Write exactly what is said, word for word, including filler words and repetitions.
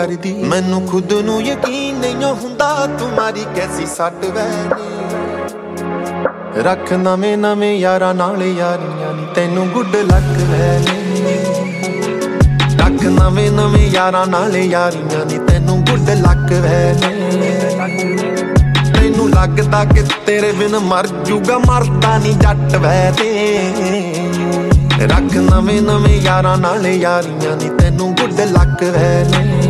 ਕਰਦੀ ਮੈਨੂੰ ਖੁਦ ਨੂੰ ਯਕੀਨ ਨਹੀਂ ਹੁੰਦਾ ਤੁਮਾਰੀ ਕੈਸੀ ਸੱਟ ਵੈਨੀ ਰੱਖ ਨਵੇਂ ਨਵੇਂ ਯਾਰਾਂ ਨਾਲ ਯਾਰੀਆਂ ਨੀ ਤੈਨੂੰ ਗੁੱਡ ਲੱਕ ਵੈਨੀ ਰੱਖ ਨਵੇਂ ਨਵੇਂ ਯਾਰਾਂ ਨਾਲ ਯਾਰੀਆਂ ਨੀ ਤੈਨੂੰ ਗੁੱਡ ਲੱਕ ਵੈਨੀ ਤੈਨੂੰ ਲੱਗਦਾ ਕਿ ਤੇਰੇ ਬਿਨ ਮਰ ਜੂਗਾ ਮਰਦਾ ਨੀ ਜੱਟ ਵੈ ਤੇ ਰੱਖ ਨਵੇਂ ਨਵੇਂ ਯਾਰਾਂ ਨਾਲ ਯਾਰੀਆਂ ਨੀ ਤੈਨੂੰ ਗੁੱਡ ਲੱਕ ਵੈਨੀ